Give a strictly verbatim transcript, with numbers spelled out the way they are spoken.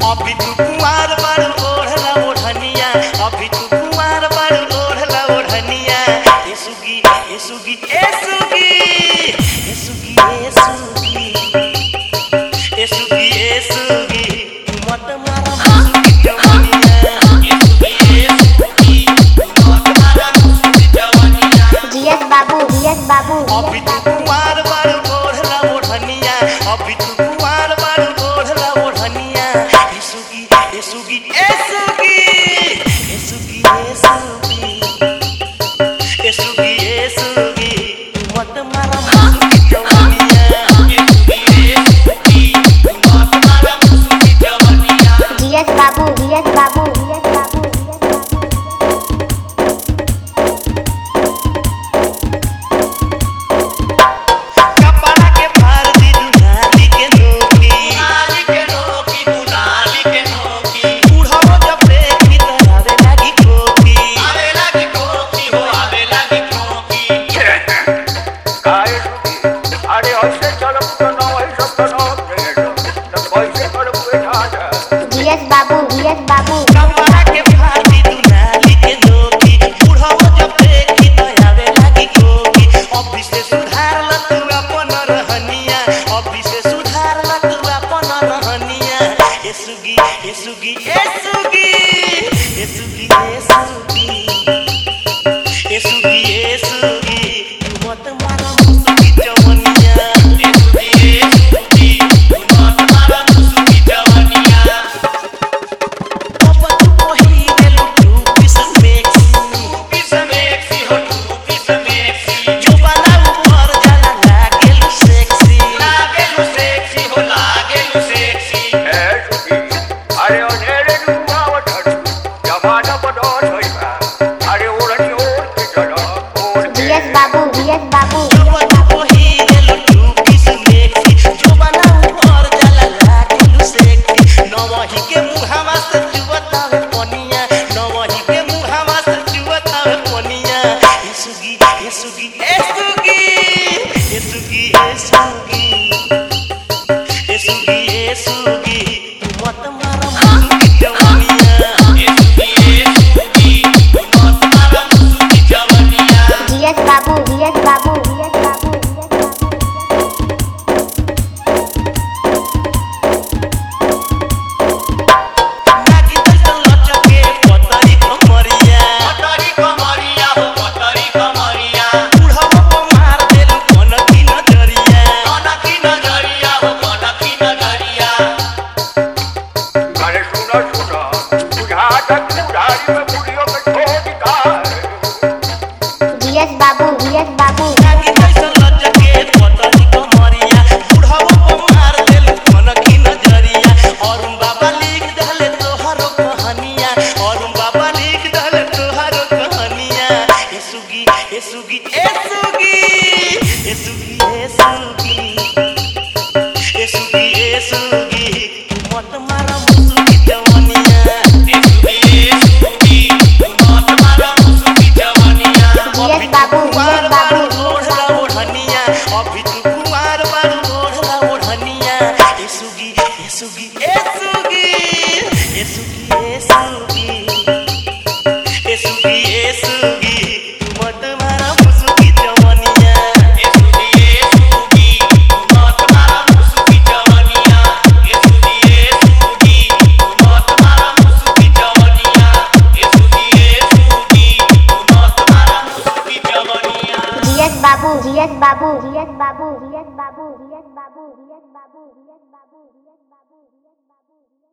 अभी तू कुंवार बाड़ ओढ़ला ओढ़निया अभी तू कुंवार बाड़ ओढ़ला ओढ़निया ए सुगी ए सुगी ए सुगी ए सुगी ए सुगी ए सुगी ए सुगी मत मारा मुसुकी जवानिया ए सुगी ए सुगी मत मारा मुसुकी जवानिया जीएस बाबू जीएस बाबू अभी तू कुंवार बाड़ ओढ़ला ओढ़निया अभी तू कुंवार बाड़ ओढ़ला ओढ़निया ए सुगी ए सुगी ए सुगी ए सुगी ए सुगी ए सुगी ए सुगी मत मारा मुसुकी जवानिया ए सुगी ए सुगी मत मारा मुसुकी जवानिया जीएस बाबू जीएस बाबू जीएस बाबू कपड़ा के भार दी दुनाली के नोकी दुनाली के नोकी दुनाली के नोकी उड़ाओ जब देखी तो आवे लगी कोकी आवे लगी कोकी हो आवे लगी कोकी काय अरे ऐसे चलो तो ना ऐसे तो ना तो कैसे करो बैठा जा जीएस बाबू जीएस बाबू कपड़ा के भार दी दुनाली के नोकी उड़ाओ जब देखी तो आवे लगी कोकी अभी से सुधार ल तू अपन रहनिया अभी से सुधार ल तू अपन रहनिया ए सुगी ए सुगी ए सुगी ए सुगी ए सुगी ए सुगी ए सुगी तू मत मारा मुसुकी जवानिया ए सुगी ए सुगी तू मत मारा मुसुकी जवानिया अब तू कोही गेलु तू किस मेक्सी किस मेक्सी हो तू किस मेक्सी जो बना ऊपर जाला लागेलु सेक्सी लागेलु सेक्सी हो लागेलु सेक्सी ए सुखी अरे ओनेरे नुआवत जमाना बदो होइबा अरे ओरनी ओर के चलो ओर के जीएस बाबू जीएस बाबू जो बना कोही गेलु तू किस मेक्सी जो बना ऊपर जाला लागेलु सेक्सी नवही के मुहावा से चुवतावे पनिया नवही के मुहावा से चुवतावे पनिया ए सुगी ए सुगी ए सुगी ए सुगी ए सुगी ए सुगी ए सुगी तू मत मारा मुसुकी जवानिया ए सुगी ए सुगी तू मत मारा मुसुकी जवानिया जीएस बाबू जीएस बाबू जीएस बाबू जीएस बाबू नाकी तैसन लचके पतरी कमरिया पतरी कमरिया हो पतरी कमरिया बुढ़ावा को मार देलु कनकी नजरिया कनकी नजरिया हो कनकी नजरिया अरे सुनो सुनो बुझा तक बुढ़ारी में बुढ़ियों में ठोक का जीएस बाबू जीएस बाबू नाकी तैसन लचके पतरी कमरिया बुढ़ावा को मार देलु कनकी नजरिया अरुण बाबा लिख दहले तोहरो कहानिया अरुण बाबा लिख दहले तोहरो कहानिया ए सुगी ए सुगी ए सुगी ए सुगी ए सुगी ए सुगी ए सुगी तू मत मारा मुसुकी जवानिया ए सुगी ए सुगी तू मत मारा मुसुकी जवानिया जीएस बाबू जीएस बाबू ओढ़ला ओढ़निया अभी तू कुंवार बारू ओढ़ला ओढ़निया ए सुगी ए सुगी ए सुगी ए सुगी ए सुगी ए सुगी ए सुगी तू मत मारा मुसुकी जवानिया ए सुगी ए सुगी तू मत मारा मुसुकी जवानिया ए सुगी ए सुगी तू मत मारा मुसुकी जवानिया ए सुगी ए सुगी तू मत मारा मुसुकी जवानिया जीएस बाबू जीएस बाबू जीएस बाबू जीएस बाबू जीएस बाबू जीएस बाबू जीएस बाबू जीएस बाबू जीएस बाबू